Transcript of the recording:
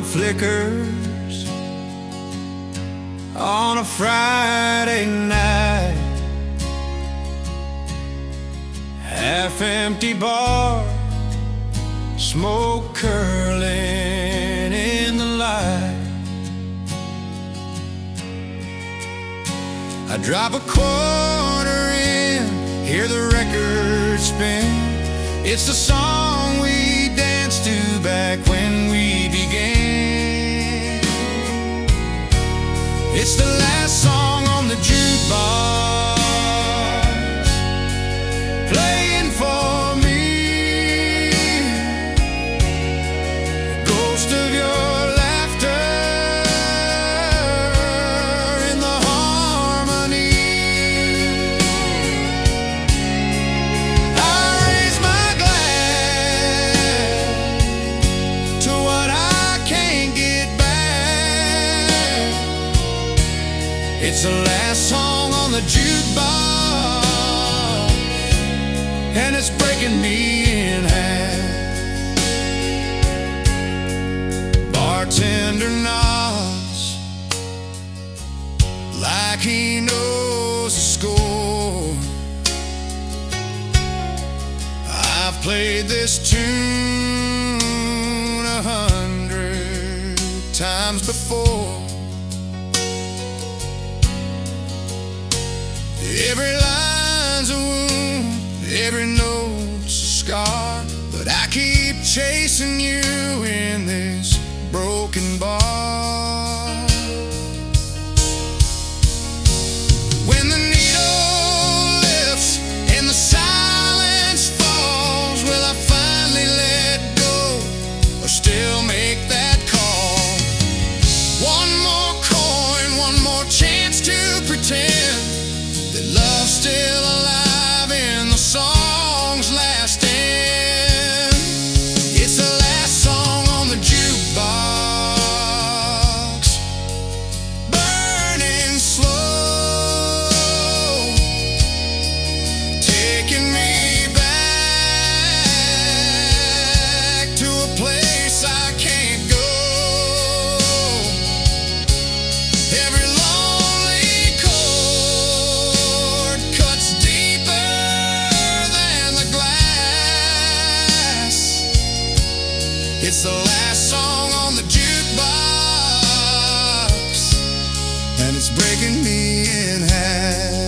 flickers on a Friday night. Half-empty bar, smoke curling in the light. I drop a quarter in, hear the record spin. It's the song we danced to back when we began. It's the last song on the jukebox, playing for me. Ghost of your laughter in the harmony. I raise my glass to what I can't get back. It's the last song on the jukebox, and it's breaking me in half. Bartender nods like he knows the score. I've played this tune 100 times before. Every line's a wound, every note's a scar, but I keep chasing you in this broken bar. When the needle lifts and the silence falls, will I finally let go or still make that call? One more coin, one more chance to pretend that love's still alive in the song's last end. It's the last song on the jukebox, burning slow, taking me back to a place I can't go. Every lonely chord cuts deeper than the glass. It's the last song on the jukebox, and it's breaking me in half.